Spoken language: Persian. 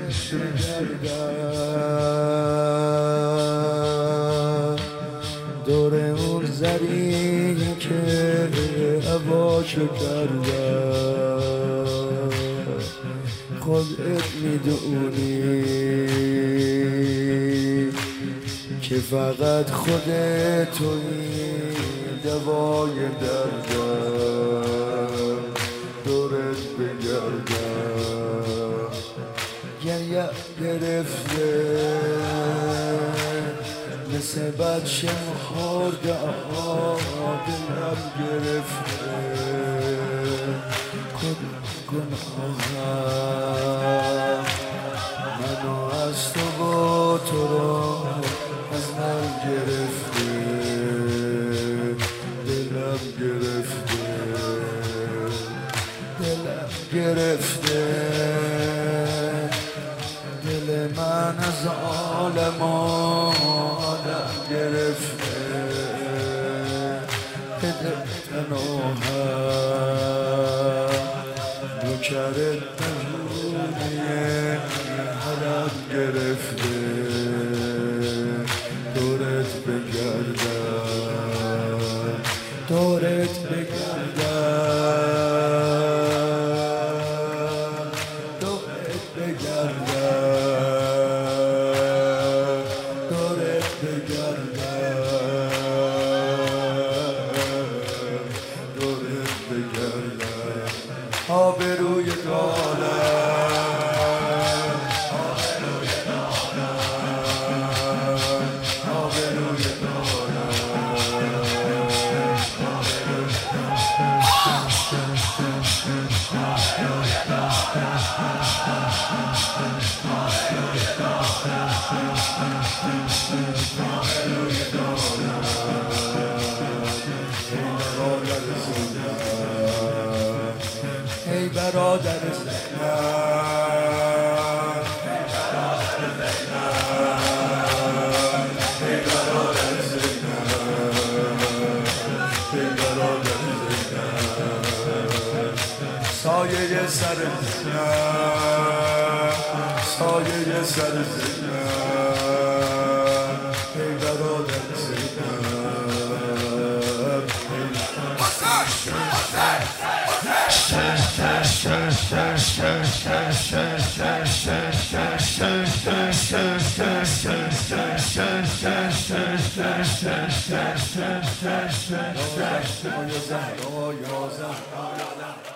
بگردم دور اون زری که هواشو کردم خودت میدونی که فقط خودت توی دوای دردم دورت بگردم گریه گرفته مثل بچه خورده دلم گرفته گناهم منو از تو و تو رو از من گرفته دلم گرفته دل من از عالم آدم گرفته بده تنوهم نوکرت نجونه حرم گرفته دورت بگردم دورت بگردم دورت بگردم دورت بگردم دورت بگردم آبروی دارم آبروی دارم آبروی ای برادر سایه سر زینم سایه سر زینم ای برادر زینم یا